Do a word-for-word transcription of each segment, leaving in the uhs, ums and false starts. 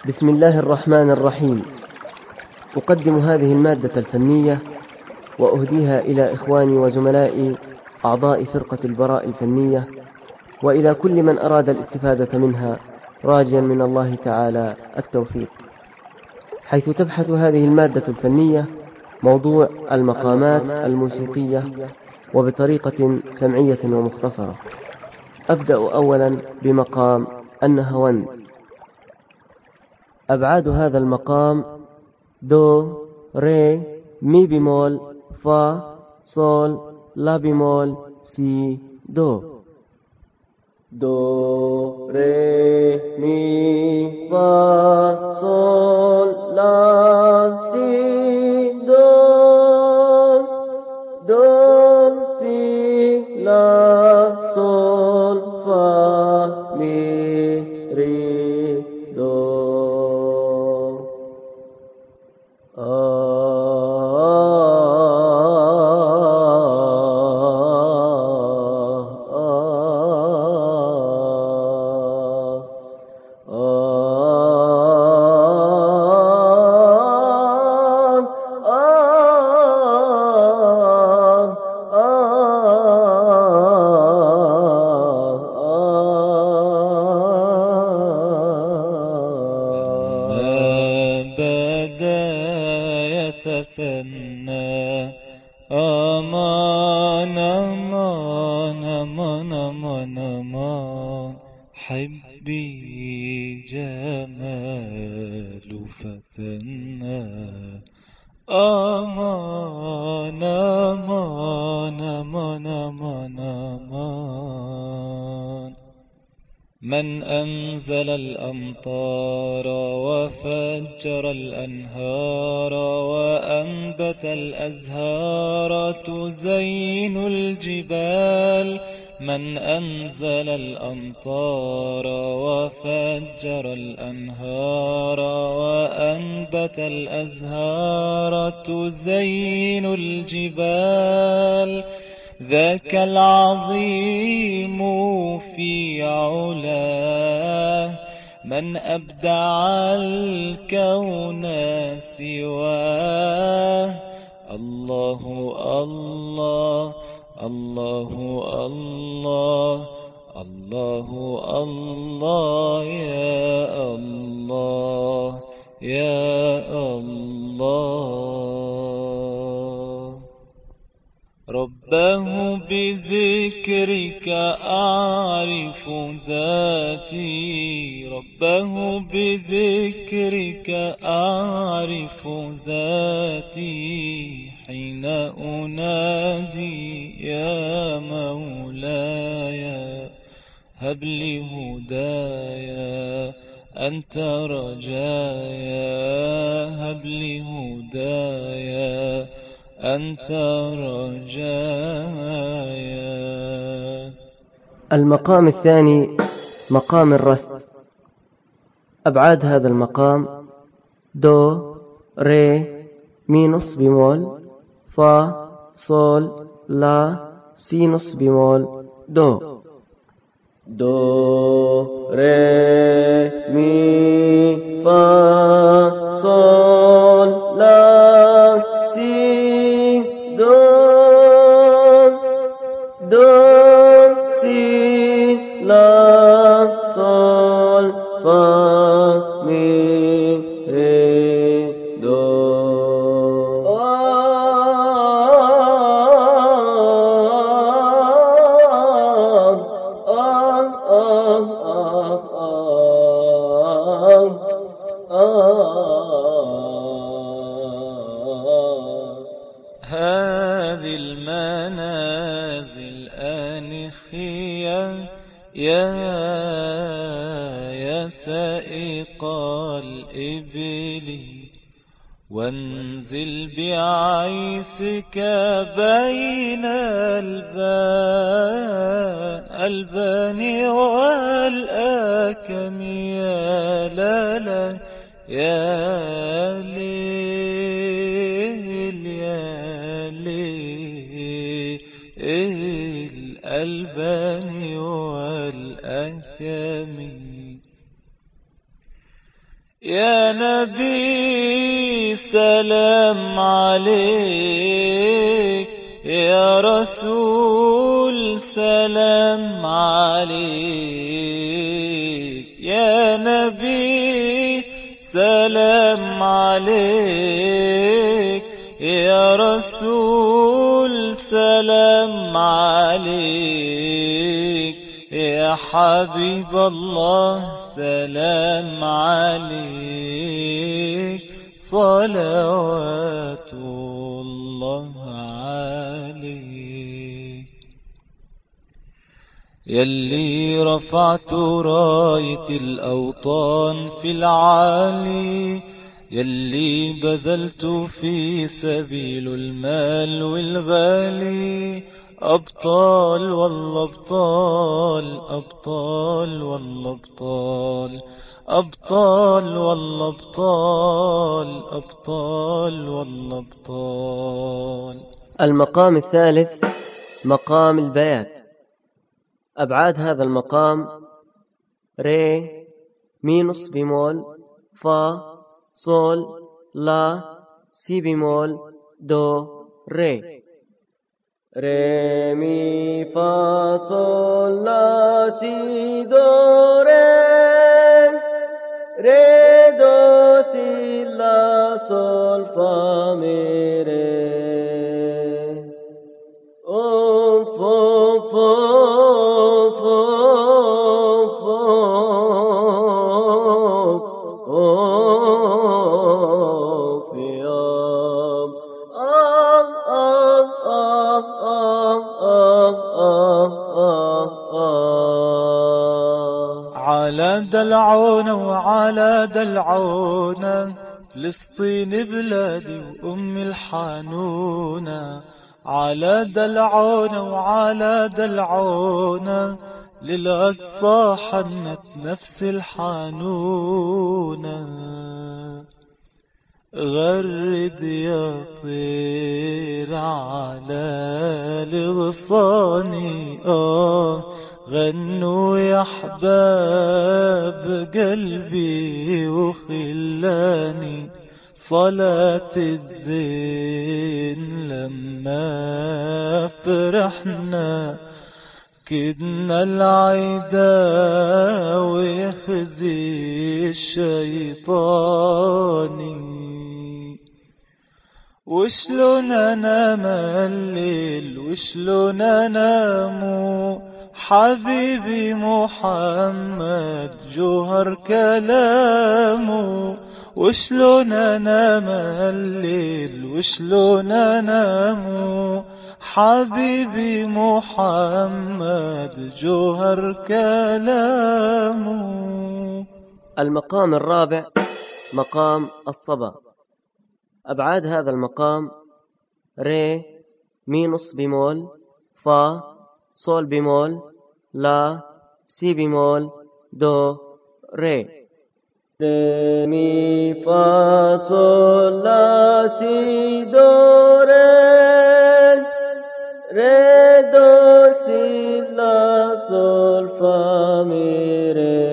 بسم الله الرحمن الرحيم. أقدم هذه المادة الفنية وأهديها إلى إخواني وزملائي أعضاء فرقة البراء الفنية، وإلى كل من أراد الاستفادة منها، راجيا من الله تعالى التوفيق. حيث تبحث هذه المادة الفنية موضوع المقامات الموسيقية وبطريقة سمعية ومختصرة. أبدأ أولا بمقام النهاوند. أبعاد هذا المقام دو، ري، مي بيمول، فا، صول، لا بيمول، سي، دو. دو، ري، مي، فا، صول، لا، سي، دو. دو، سي، لا، صول، فا، مي، ري، دو. يتثنى أمان أمان أمان أمان أمان حبي جمال فتنا أمان أمان أمان أمان أمان. من أنزل الأمطار وفجر الأنهار وأنبت الأزهار تزين الجبال. من أنزل الأمطار وفجر الأنهار وأنبت الأزهار تزين الجبال. ذاك العظيم في علاه من أبدع الكون سواه. الله الله الله الله الله الله يا الله يا الله. ربه بذكرك أعرف ذاتي. ربه بذكرك أعرف ذاتي حين أنادي يا مولاي هب لي هدايا أنت رجايا هب لي هدايا أنت رجايا. المقام الثاني مقام الرست. أبعاد هذا المقام دو، ري، مي نص بيمول، فا، صول، لا، سي نص بيمول، دو. دو، ري، مي، فا، صول، لا، سي، دو. دو، سي، لا، صول، فا، مي، ري، دو. هذه المنازل آنخية يا يا سائق الإبل وانزل بعيسك بين البان البان والآكم يا لا لا يا ليل يا ليل الألبان والآكم. يا نبي سلام عليك، يا رسول سلام عليك، يا نبي سلام عليك، يا رسول سلام عليك، يا حبيب الله سلام عليك، صلوات الله عليك. يلي رفعت راية الأوطان في العالي، يلي بذلت في سبيل المال والغالي، أبطال والله أبطال، أبطال والله أبطال، أبطال والله أبطال، أبطال والله أبطال. المقام الثالث مقام البيات. أبعاد هذا المقام: ري مينوس بيمول فا صول لا سي بيمول دو ري. ري مي فا صول لا سي دو ري، ري دو سي لا صول فا مي ري. أوم فوم فوم فوم فوم أوم في يوم آه آه آه آه آه آه آه. على دلعونا وعلى دلعونا، فلسطين بلادي وأمي الحنونة. على دلعونا وعلى دلعونا، للأقصى حنت نفس الحنونة. غرد يا طير على الغصاني، آه غنوا يا أحباب قلبي وخلاني. صلاة الزين لما فرحنا، كدنا العدا ويخزي الشيطاني. وشلون انام الليل وشلون انامو، حبيبي محمد جوهر كلامه. وشلون انام الليل وشلون انامو، حبيبي محمد جوهر كلامه. المقام الرابع مقام الصبا. أبعاد هذا المقام: ري مينوس بيمول فا صول بيمول لا سي بيمول دو ري. ري مي فا صول لا سي دو ري، ري دو سي لا صول فا مي ري.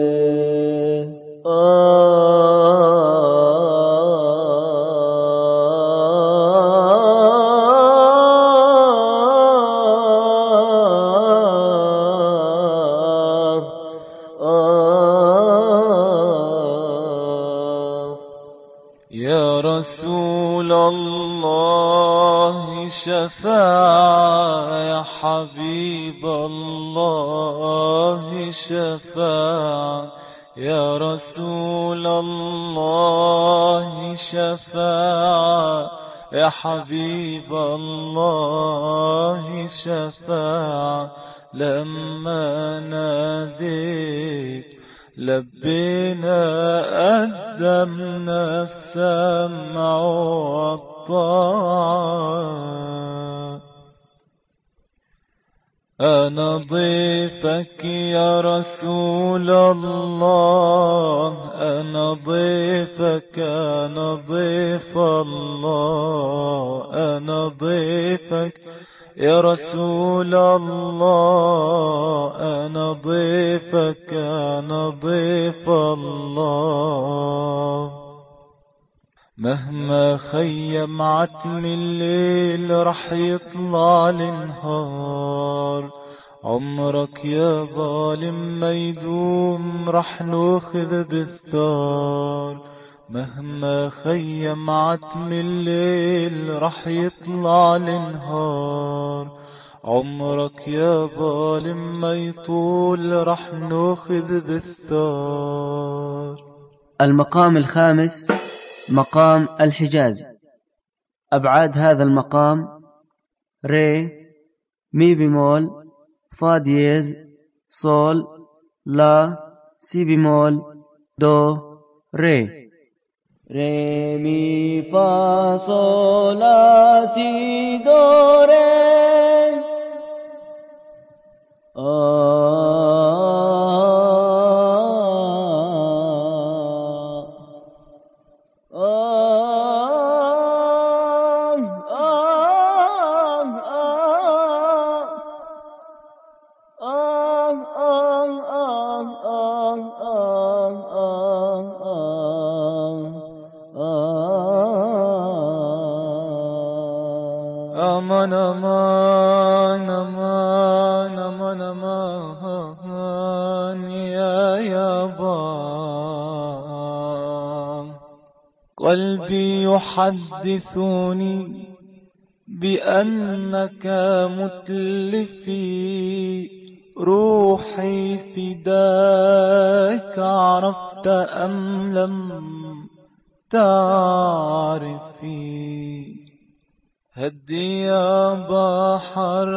يا رسول الله شفاعة، يا حبيب الله شفاعة. يا رسول الله شفاعة، يا حبيب الله شفاعة. لما ناديت لبينا قدمنا السمع والطاعة. أنا ضيفك يا رسول الله، أنا ضيفك، أنا ضيف الله، أنا ضيفك يا رسول الله أنا ضيفك أنا ضيف الله. مهما خيم عتم الليل رح يطلع النهار، عمرك يا ظالم ما يدوم رح ناخذ بالثار. مهما خيم عتم الليل رح يطلع النهار، عمرك يا ظالم ما يطول رح ناخذ بالثار. المقام الخامس مقام الحجاز. أبعاد هذا المقام ري مي بمول فا دييز صول لا سي بمول دو ري. ري مي فا صول لا سي دو ري. أمان أمان أمان أمان أمان يا يابا. قلبي يحدثني بأنك متلفي، روحي فداك عرفت أم لم تعرفي. هدي يا بحر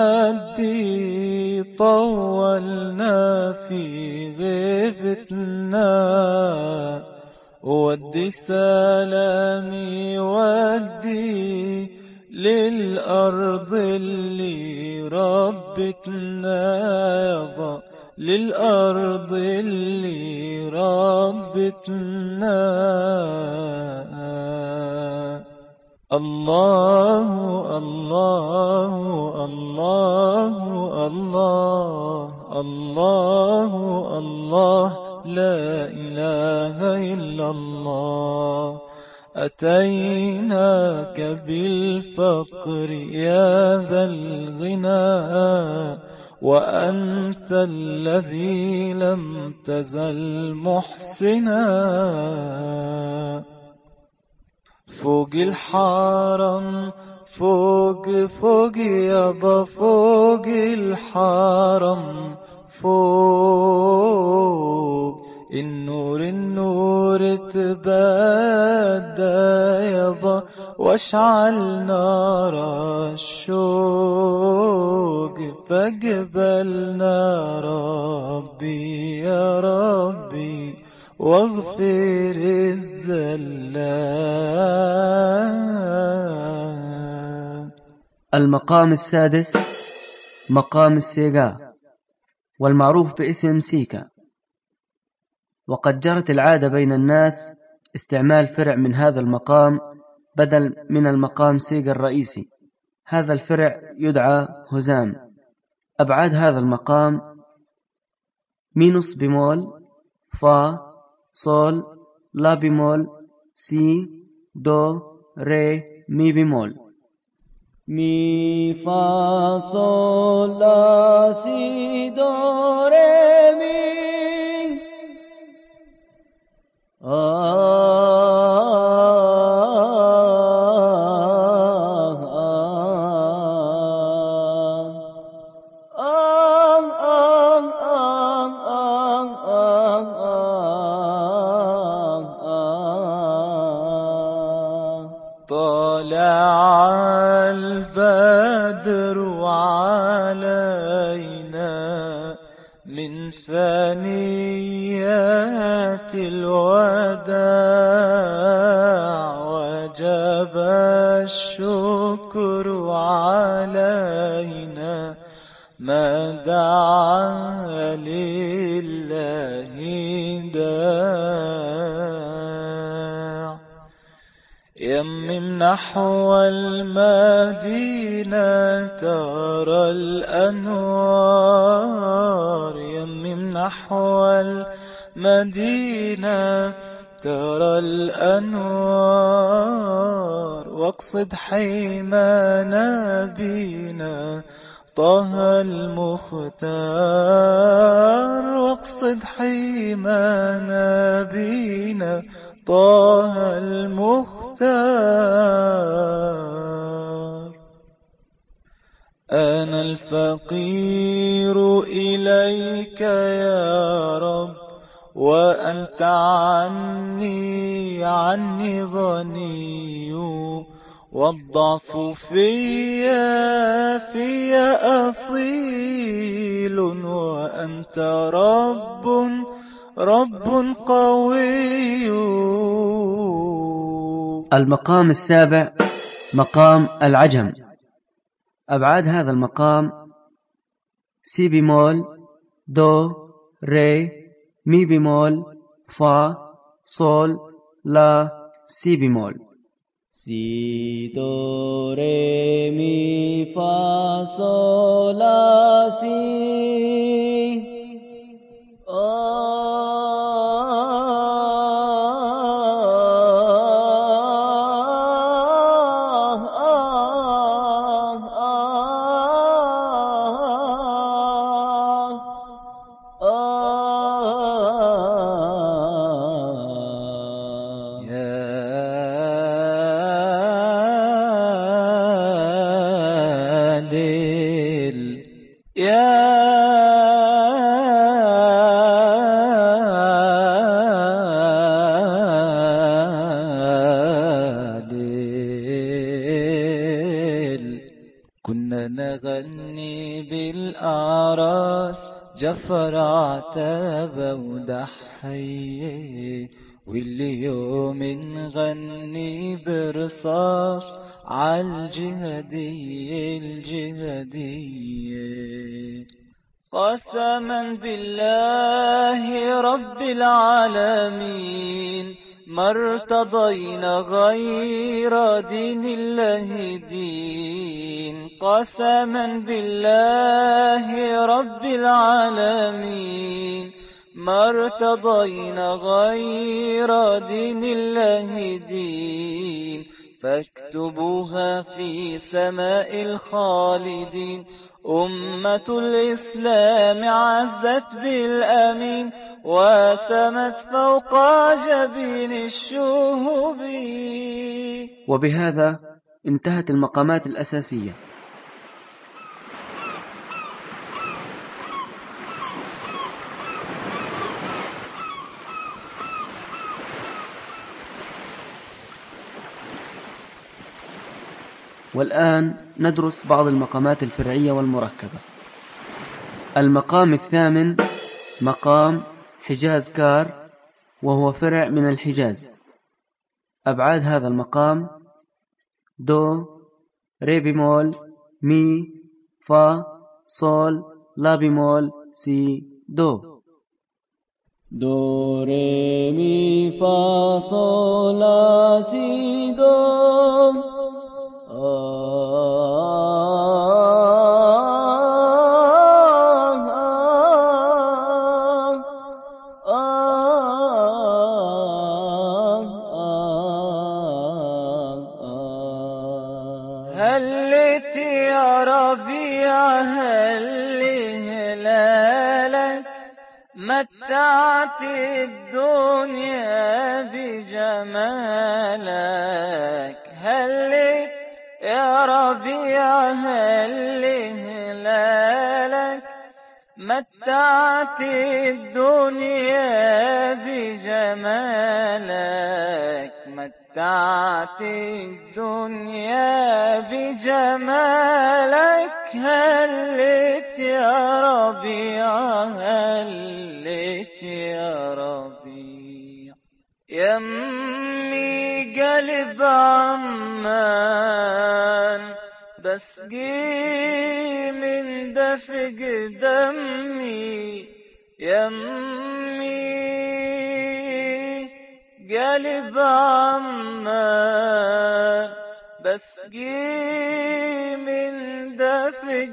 هدي طولنا في غيبتنا، ودي سلامي ودي للأرض اللي ربتنا يابا، للأرض اللي ربتنا. الله الله الله الله الله الله لا إله إلا الله. أتيناك بالفقر يا ذا الغنى، وأنت الذي لم تزل محسنا. فوق الحرم فوق فوق يابا فوق الحرم فوق، النور النور تبادى يابا واشعل نار الشوق، فاقبلنا ربي يا ربي واغفر الزلات. المقام السادس مقام السيقا، والمعروف باسم سيكا. وقد جرت العادة بين الناس استعمال فرع من هذا المقام بدل من المقام سيقا الرئيسي. هذا الفرع يدعى هزام. أبعاد هذا المقام مينوس بمول فا صول لا بمول سي دو ري مي بمول. مي فا صول لا سي دو ري مي. طلع البدر علينا من ثنيات الوداع، وجب الشكر علينا ما دعا لله داع. يا يمم نحو المدينة ترى الأنوار، يمم نحو المدينة ترى الأنوار، واقصد حيما نبينا طه المختار، واقصد حيما نبينا طه المختار. أنا الفقير إليك يا رب، وأنت عني عني غني، والضعف فيا فيا أصيل، وأنت رب رب قوي. المقام السابع مقام العجم. أبعاد هذا المقام سي بيمول، دو، ري، مي بيمول، فا، صول، لا، سي بيمول. سي دو ري مي فا صول لا سي. كنا نغني بالأعراس جفر عتبة ودحية، واليوم نغني برصاص عالجهدية الجهدية. قسما بالله رب العالمين ما ارتضينا غير دين الله دين. قسما بالله رب العالمين ما ارتضينا غير دين الله دين. فاكتبوها في سماء الخالدين، أمة الإسلام عزت بالأمين، وسمت فوق جبين الشهب. وبهذا انتهت المقامات الأساسية. والآن ندرس بعض المقامات الفرعية والمركبة. المقام الثامن مقام حجاز كار، وهو فرع من الحجاز. أبعاد هذا المقام دو، ري بيمول، مي، فا، صول، لا بيمول، سي، دو. دو ري مي فا صول لا سي دو. هلت يا ربيع هل هلالك، متعت الدنيا بجمالك. هلت يا ربيع هل هلالك، متعت الدنيا بجمالك. متعت الدنيا بجمالك. هلت يا ربيع هلت يا ربيع. يمي قلب عمان بسقي من دفق دمي. يمي قلب عمان بسقي من دفق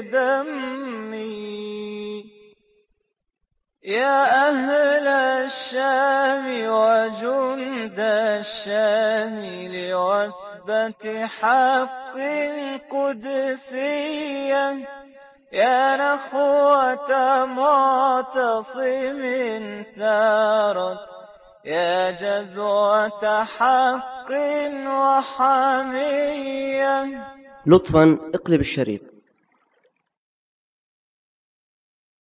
دمي يا أهل الشام وجند الشام لوثبة حق قدسية يا نخوة معتصم ثارت يا جذوة حق وحمية. لطفا اقلب الشريط.